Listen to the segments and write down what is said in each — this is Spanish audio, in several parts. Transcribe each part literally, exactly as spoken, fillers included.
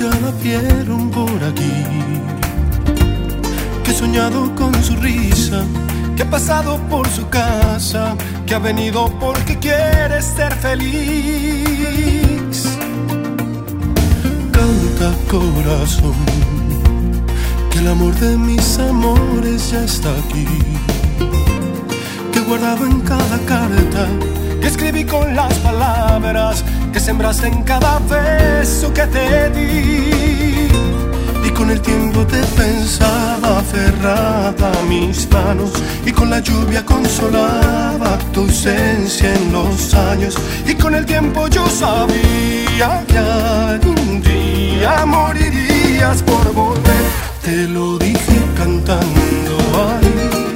ya la vieron por aquí, que he soñado con su risa, que ha pasado por su casa, que ha venido porque quiere ser feliz. Canta, corazón, que el amor de mis amores ya está aquí, que he guardado en cada carta, que escribí con las palabras que sembraste en cada beso que te di. Y con el tiempo te pensaba aferrada a mis manos, y con la lluvia consolaba tu ausencia en los años. Y con el tiempo yo sabía que algún día morirías por volver. Te lo dije cantando, ay,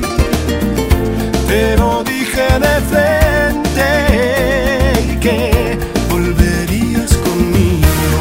te lo dije de frente, y que volverías conmigo.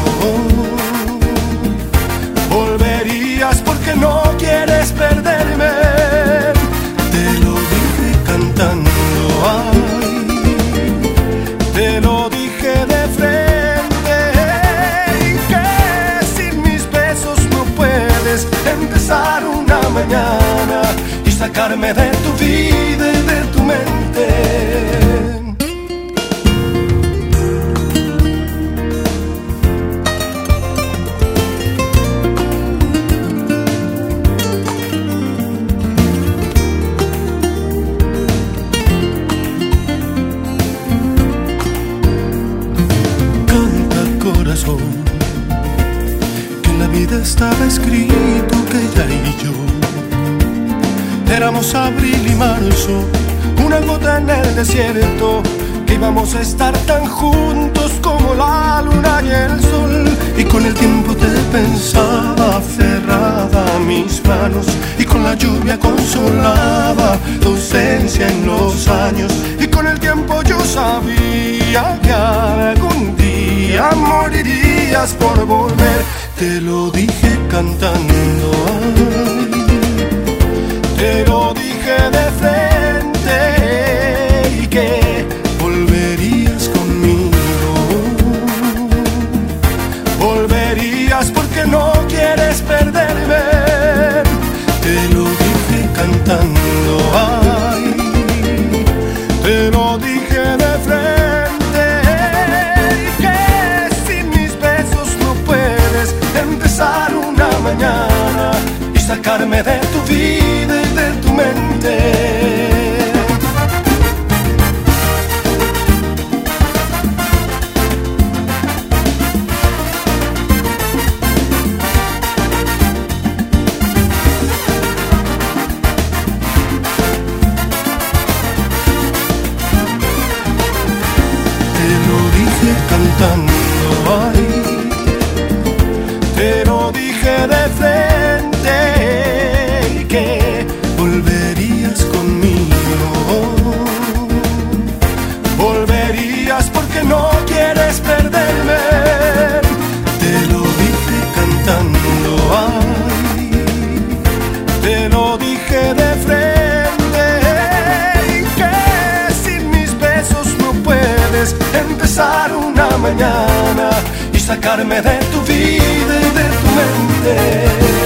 Volverías porque no quieres perderme. Te lo dije cantando, ay, te lo dije de frente, y que sin mis besos no puedes empezar una mañana y sacarme de tu vida y de tu mente. Que en la vida estaba escrito que ella y yo éramos abril y marzo, una gota en el desierto, que íbamos a estar tan juntos como la luna y el sol. Y con el tiempo te pensaba aferrada a mis manos, y con la lluvia consolaba tu ausencia en los años. Y con el tiempo yo sabía que algún día morirías por volver. Te lo dije cantando, ay, te lo dije de frente, y que volverías conmigo. Volverías porque no quieres perderme. Te lo dije cantando, ay, te lo dije de frente, y que sin mis besos no puedes empezar una mañana y sacarme de tu vida y de tu mente. Cantando, ay, te lo dije de frente, y que volverías conmigo. Volverías porque no quieres perderme. Te lo dije cantando, ay, te lo dije de frente, y que sin mis besos no puedes empezar una mañana y sacarme de tu vida y de tu mente.